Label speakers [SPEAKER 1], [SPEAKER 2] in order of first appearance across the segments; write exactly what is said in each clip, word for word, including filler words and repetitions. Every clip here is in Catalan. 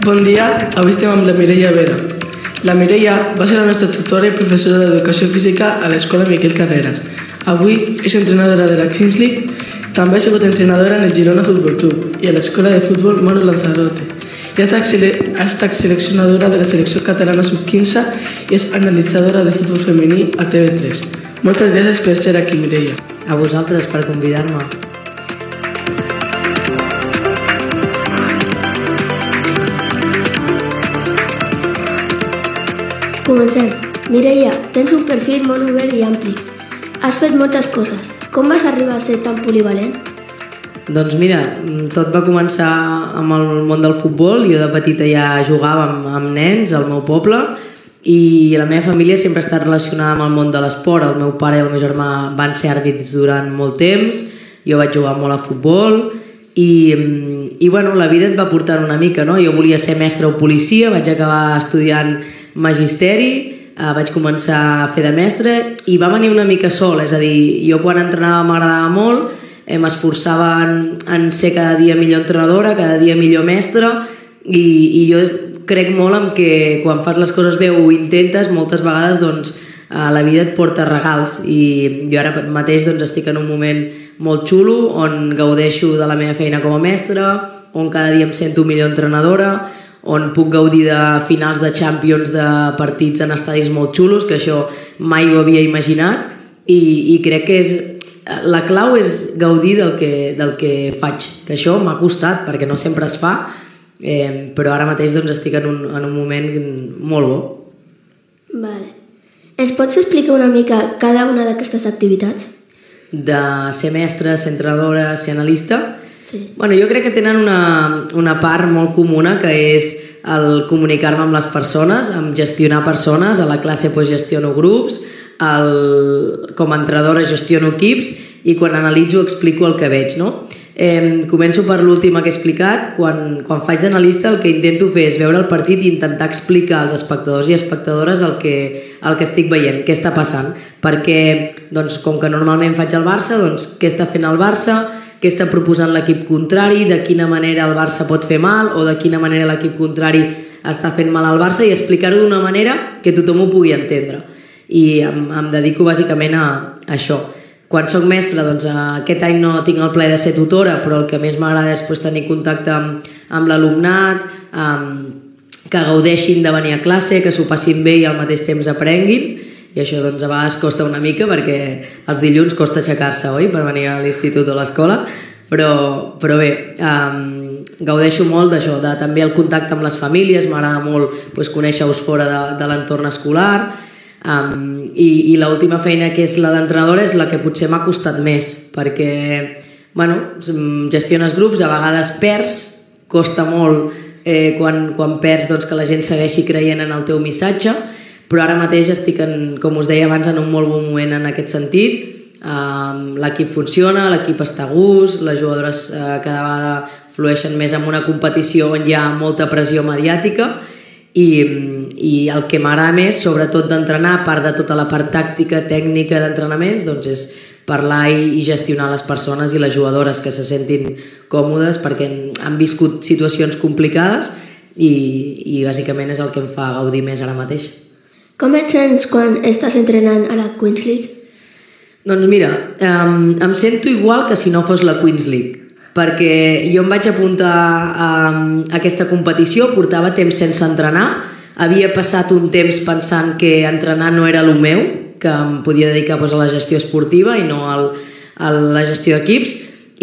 [SPEAKER 1] Bon dia, avui estem amb la Mireia Vera. La Mireia va ser la nostra tutora i professora d'educació física a l'escola Miquel Carreras. Avui és entrenadora de la Queens League, també ha sigut entrenadora en el Girona Futbol Club i a l'escola de futbol Manu Lanzarote. I ha estat seleccionadora de la selecció catalana sub quinze i és analitzadora de futbol femení a T V tres. Moltes gràcies per ser aquí, Mireia.
[SPEAKER 2] A vosaltres per convidar-me.
[SPEAKER 3] Comencem. Mireia, tens un perfil molt obert i ampli. Has fet moltes coses. Com vas arribar a ser tan polivalent?
[SPEAKER 2] Doncs mira, tot va començar amb el món del futbol. Jo de petita ja jugava amb, amb nens al meu poble i la meva família sempre ha estat relacionada amb el món de l'esport. El meu pare i el meu germà van ser àrbits durant molt temps, jo vaig jugar molt a futbol i, i bueno, la vida et va portant una mica, no? Jo volia ser mestre o policia, vaig acabar estudiant magisteri, eh, vaig començar a fer de mestre i va venir una mica sol, és a dir, jo quan entrenava m'agradava molt, eh, m'esforçava en, en ser cada dia millor entrenadora, cada dia millor mestra i, i jo crec molt en que quan fas les coses bé o ho intentes, moltes vegades doncs, eh, la vida et porta regals i jo ara mateix doncs, estic en un moment molt xulo on gaudeixo de la meva feina com a mestra, on cada dia em sento millor entrenadora, on puc gaudir de finals de Champions de partits en estadis molt xulos, que això mai ho havia imaginat i, i crec que és, la clau és gaudir del que, del que faig, que això m'ha costat perquè no sempre es fa, eh, però ara mateix doncs, estic en un, en un moment molt bo.
[SPEAKER 3] Vale. Ens pots explicar una mica cada una d'aquestes activitats?
[SPEAKER 2] De ser mestra, ser entrenadora, ser analista?
[SPEAKER 3] Sí.
[SPEAKER 2] Bueno, jo crec que tenen una, una part molt comuna que és el comunicar-me amb les persones, amb gestionar persones. A la classe pues, gestiono grups, el, com a entrenadora gestiono equips i quan analitzo explico el que veig, no? Eh, començo per l'última que he explicat. Quan, quan faig d'analista el que intento fer és veure el partit i intentar explicar als espectadors i espectadores el que, el que estic veient, què està passant, perquè doncs, com que normalment faig el Barça, doncs, què està fent el Barça, què està proposant l'equip contrari, de quina manera el Barça pot fer mal o de quina manera l'equip contrari està fent mal al Barça i explicar-ho d'una manera que tothom ho pugui entendre. I em, em dedico bàsicament a, a això. Quan soc mestra, doncs aquest any no tinc el plaer de ser tutora, però el que més m'agrada és pues, tenir contacte amb, amb l'alumnat, amb, que gaudeixin de venir a classe, que s'ho passin bé i al mateix temps aprenguin. I això doncs, a vegades costa una mica perquè els dilluns costa aixecar-se, oi?, per venir a l'institut o a l'escola, però, però bé, um, gaudeixo molt d'això, de també el contacte amb les famílies, m'agrada molt pues, conèixer-vos fora de, de l'entorn escolar, um, i, i l'última feina que és la d'entrenadora és la que potser m'ha costat més, perquè bueno, gestiones grups, a vegades perds, costa molt eh, quan, quan perds doncs, que la gent segueixi creient en el teu missatge, però ara mateix estic, en, com us deia abans, en un molt bon moment en aquest sentit. Um, l'equip funciona, l'equip està a gust, les jugadores uh, cada vegada flueixen més en una competició on hi ha molta pressió mediàtica i, i el que m'agrada més, sobretot d'entrenar, a part de tota la part tàctica, tècnica d'entrenaments, doncs és parlar i, i gestionar les persones i les jugadores que se sentin còmodes perquè han viscut situacions complicades i, i bàsicament és el que em fa gaudir més ara mateix.
[SPEAKER 3] Com et sents quan estàs entrenant a la Queens League?
[SPEAKER 2] Doncs mira, um, em sento igual que si no fos la Queens League, perquè jo em vaig apuntar a, a aquesta competició, portava temps sense entrenar, havia passat un temps pensant que entrenar no era el meu, que em podia dedicar doncs, a la gestió esportiva i no al, a la gestió d'equips,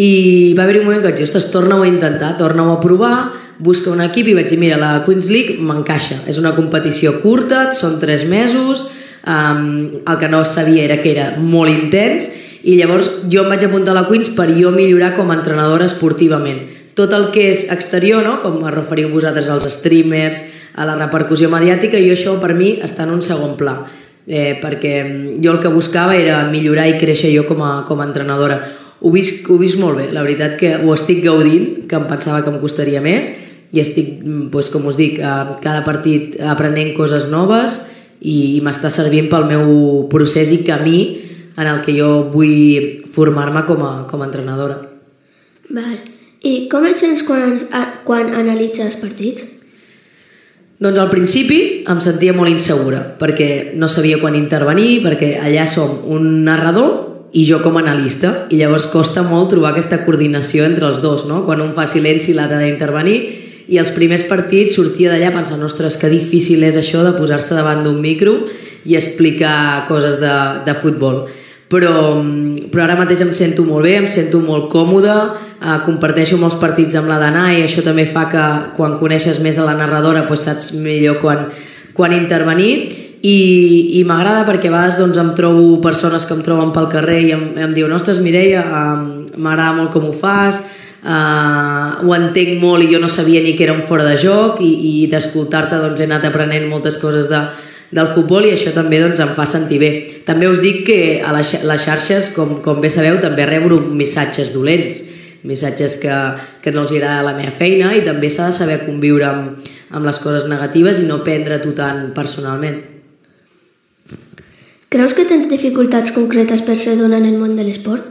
[SPEAKER 2] i va haver-hi un moment que vaig dir, ostres, torna-ho a intentar, torna-ho a provar, busca un equip i vaig dir, mira, la Queens League m'encaixa, és una competició curta, són tres mesos, um, el que no sabia era que era molt intens i llavors jo em vaig apuntar a la Queens per jo millorar com a entrenadora esportivament. Tot el que és exterior, no? Com es referiu vosaltres als streamers, a la repercussió mediàtica, i això per mi està en un segon pla, eh, perquè jo el que buscava era millorar i créixer jo com a, com a entrenadora. Ho visc, ho visc molt bé, la veritat que ho estic gaudint, que em pensava que em costaria més, i estic, doncs, com us dic, cada partit aprenent coses noves i, i m'està servint pel meu procés i camí en el que jo vull formar-me com a, com a entrenadora.
[SPEAKER 3] Vale. I com et sents quan, quan analitzes partits?
[SPEAKER 2] Doncs al principi em sentia molt insegura, perquè no sabia quan intervenir, perquè allà som un narrador i jo com a analista, i llavors costa molt trobar aquesta coordinació entre els dos, no? Quan un fa silenci l'altre ha d'intervenir, i els primers partits sortia d'allà pensant, ostres, que difícil és això de posar-se davant d'un micro i explicar coses de, de futbol. Però, però ara mateix em sento molt bé, em sento molt còmode, eh, comparteixo molts partits amb la Danai i això també fa que quan coneixes més a la narradora doncs saps millor quan, quan intervenir i, i m'agrada perquè a vegades doncs, em trobo persones que em troben pel carrer i em, em diuen, ostres Mireia, eh, m'agrada molt com ho fas, eh, ho entenc molt i jo no sabia ni que era un fora de joc i, i d'escoltar-te doncs, he anat aprenent moltes coses de del futbol i això també doncs, em fa sentir bé. També us dic que a les xarxes, com, com bé sabeu, també rebo missatges dolents, missatges que, que no els agrada la meva feina i també s'ha de saber conviure amb, amb les coses negatives i no prendre-t'ho tan personalment.
[SPEAKER 3] Creus que tens dificultats concretes per ser dona en el món de l'esport?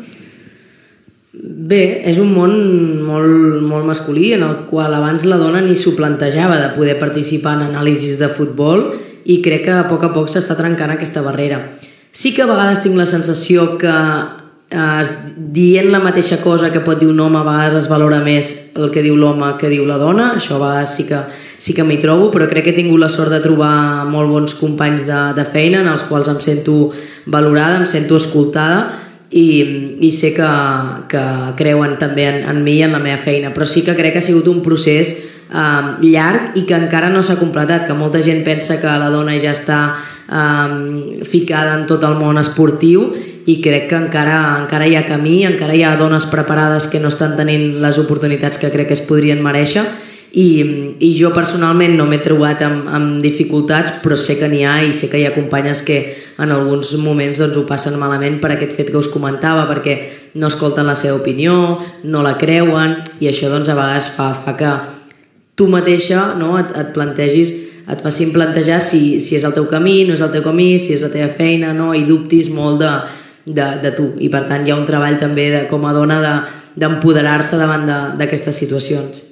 [SPEAKER 2] Bé, és un món molt, molt masculí en el qual abans la dona ni s'ho plantejava de poder participar en anàlisis de futbol i crec que a poc a poc s'està trencant aquesta barrera. Sí que a vegades tinc la sensació que eh, dient la mateixa cosa que pot dir un home a vegades es valora més el que diu l'home que diu la dona, això a vegades sí que, sí que m'hi trobo, però crec que he tingut la sort de trobar molt bons companys de, de feina en els quals em sento valorada, em sento escoltada i, i sé que, que creuen també en, en mi i en la meva feina, però sí que crec que ha sigut un procés Uh, llarg i que encara no s'ha completat, que molta gent pensa que la dona ja està uh, ficada en tot el món esportiu i crec que encara, encara hi ha camí, encara hi ha dones preparades que no estan tenint les oportunitats que crec que es podrien merèixer i, i jo personalment no m'he trobat amb, amb dificultats, però sé que n'hi ha i sé que hi ha companyes que en alguns moments doncs, ho passen malament per aquest fet que us comentava, perquè no escolten la seva opinió, no la creuen i això doncs, a vegades fa, fa que tu mateixa no, et, et plantegis, et facin plantejar si, si és el teu camí, no és el teu camí, si és la teva feina, no, i dubtis molt de, de, de tu. I per tant hi ha un treball també de, com a dona de, d'empoderar-se davant d'aquestes situacions.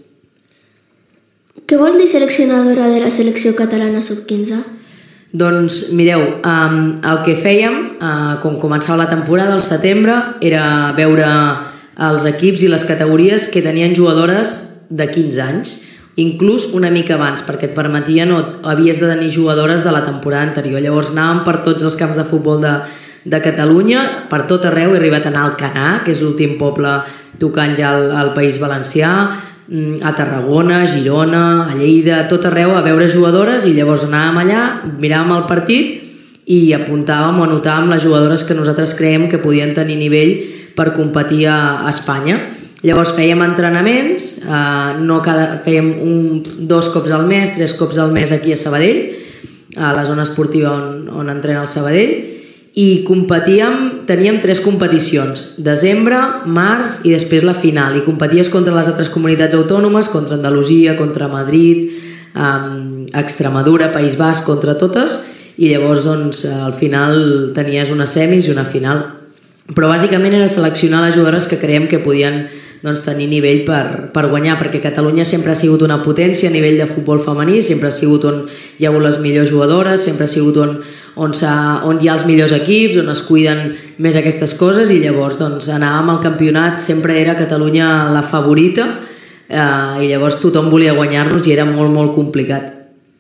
[SPEAKER 3] Què vol dir seleccionadora de la selecció catalana sub quinze?
[SPEAKER 2] Doncs mireu, um, el que fèiem, uh, quan començava la temporada, al setembre, era veure els equips i les categories que tenien jugadores de quinze anys, inclús una mica abans, perquè et permetia no, havies de tenir jugadores de la temporada anterior. Llavors anàvem per tots els camps de futbol de, de Catalunya, per tot arreu, he arribat a anar a Alcanar, que és l'últim poble tocant ja al, al País Valencià, a Tarragona, a Girona, a Lleida, tot arreu a veure jugadores i llavors anàvem allà, miràvem el partit i apuntàvem o anotàvem les jugadores que nosaltres creiem que podien tenir nivell per competir a, a Espanya. Llavors fèiem entrenaments, eh, no cada, fèiem un, dos cops al mes, tres cops al mes aquí a Sabadell, a la zona esportiva on, on entrena el Sabadell, i competíem, teníem tres competicions, desembre, març i després la final, i competies contra les altres comunitats autònomes, contra Andalusia, contra Madrid, eh, Extremadura, País Basc, contra totes, i llavors doncs, al final tenies una semis i una final. Però bàsicament era seleccionar les jugadores que creiem que podien doncs, tenir nivell per, per guanyar, perquè Catalunya sempre ha sigut una potència a nivell de futbol femení, sempre ha sigut on hi ha hagut les millors jugadores, sempre ha sigut on, on, on hi ha els millors equips, on es cuiden més aquestes coses i llavors doncs, anàvem al campionat, sempre era Catalunya la favorita eh, i llavors tothom volia guanyar-nos i era molt molt complicat.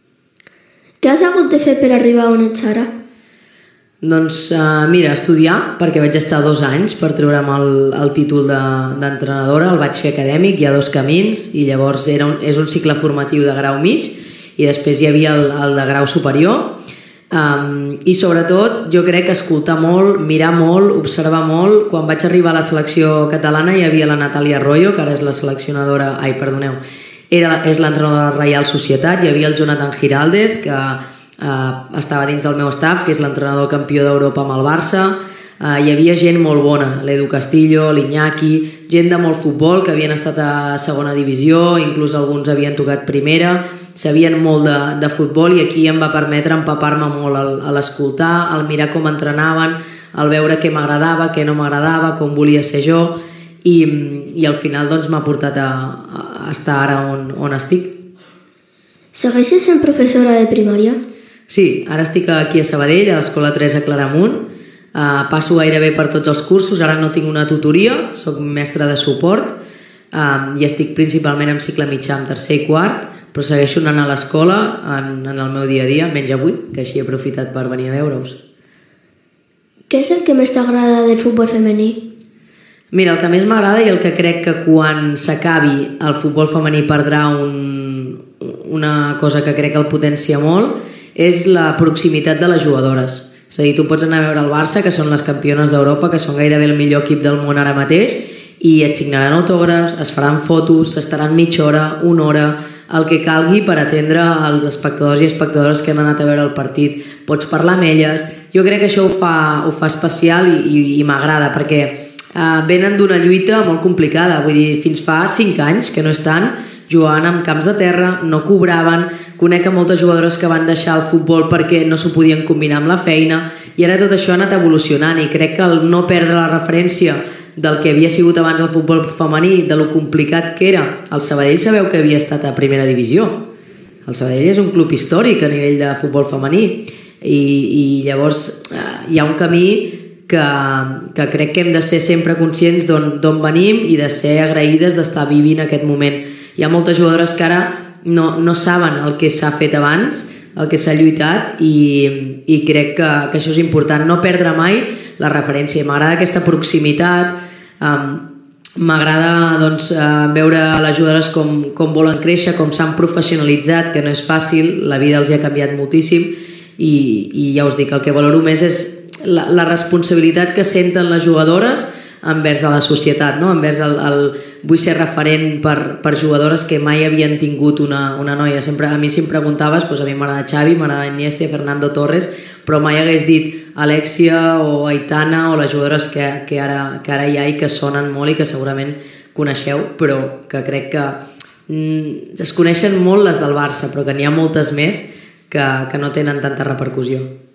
[SPEAKER 3] Què has hagut de fer per arribar on ets ara?
[SPEAKER 2] Doncs uh, mira, estudiar, perquè vaig estar dos anys per treure'm el, el títol de, d'entrenadora, el vaig fer acadèmic, hi ha dos camins, i llavors era un, és un cicle formatiu de grau mig, i després hi havia el, el de grau superior, um, i sobretot jo crec que escoltar molt, mirar molt, observar molt. Quan vaig arribar a la selecció catalana hi havia la Natàlia Arroyo, que ara és la seleccionadora, ai, perdoneu, era, és l'entrenadora de la Reial Societat, hi havia el Jonathan Giraldez, que Uh, estava dins del meu staff, que és l'entrenador campió d'Europa amb el Barça. Uh, hi havia gent molt bona, l'Edu Castillo, l'Iñaki, gent de molt futbol que havien estat a segona divisió, inclús alguns havien tocat primera, sabien molt de, de futbol, i aquí em va permetre empapar-me molt al, a l'escoltar, al mirar com entrenaven, al veure què m'agradava, què no m'agradava, com volia ser jo, i, i al final doncs, m'ha portat a, a estar ara on, on estic.
[SPEAKER 3] Segueixes sent professora de primària?
[SPEAKER 2] Sí, ara estic aquí a Sabadell, a l'Escola Teresa Claramunt. Uh, passo gairebé per tots els cursos, ara no tinc una tutoria, soc mestra de suport uh, i estic principalment en cicle mitjà, en tercer i quart, però segueixo anant a l'escola en, en el meu dia a dia, menys avui, que així he aprofitat per venir a veure-us.
[SPEAKER 3] Què és el que més t'agrada del futbol femení?
[SPEAKER 2] Mira, el que més m'agrada i el que crec que quan s'acabi el futbol femení perdrà un, una cosa que crec que el potencia molt és la proximitat de les jugadores. És a dir, tu pots anar a veure el Barça, que són les campiones d'Europa, que són gairebé el millor equip del món ara mateix, i et signaran autògrafs, es faran fotos, s'estaran mitja hora, una hora, el que calgui per atendre els espectadors i espectadores que han anat a veure el partit. Pots parlar amb elles. Jo crec que això ho fa, ho fa especial i, i, i m'agrada, perquè eh, venen d'una lluita molt complicada. Vull dir, fins fa cinc anys, que no és tant, jugaven en camps de terra, no cobraven, conec a moltes jugadores que van deixar el futbol perquè no s'ho podien combinar amb la feina, i ara tot això ha anat evolucionant, i crec que el no perdre la referència del que havia sigut abans el futbol femení, de lo complicat que era. El Sabadell sabeu que havia estat a primera divisió. El Sabadell és un club històric a nivell de futbol femení, i, i llavors eh, hi ha un camí que, que crec que hem de ser sempre conscients d'on venim i de ser agraïdes d'estar vivint aquest moment. Hi ha moltes jugadores que ara no, no saben el que s'ha fet abans, el que s'ha lluitat, i, i crec que, que això és important, no perdre mai la referència. M'agrada aquesta proximitat, um, m'agrada doncs, uh, veure les jugadores com, com volen créixer, com s'han professionalitzat, que no és fàcil, la vida els ha canviat moltíssim, i, i ja us dic, el que valoro més és la, la responsabilitat que senten les jugadores envers a la societat, no? Envers el, el vull ser referent per, per jugadores que mai havien tingut una, una noia. Sempre, a mi si em preguntaves, doncs a mi m'agrada Xavi, m'agrada Iniesta, Fernando Torres, però mai hagués dit Alexia o Aitana o les jugadores que, que, ara, que ara hi ha i que sonen molt i que segurament coneixeu, però que crec que mm, es coneixen molt les del Barça, però que n'hi ha moltes més que, que no tenen tanta repercussió.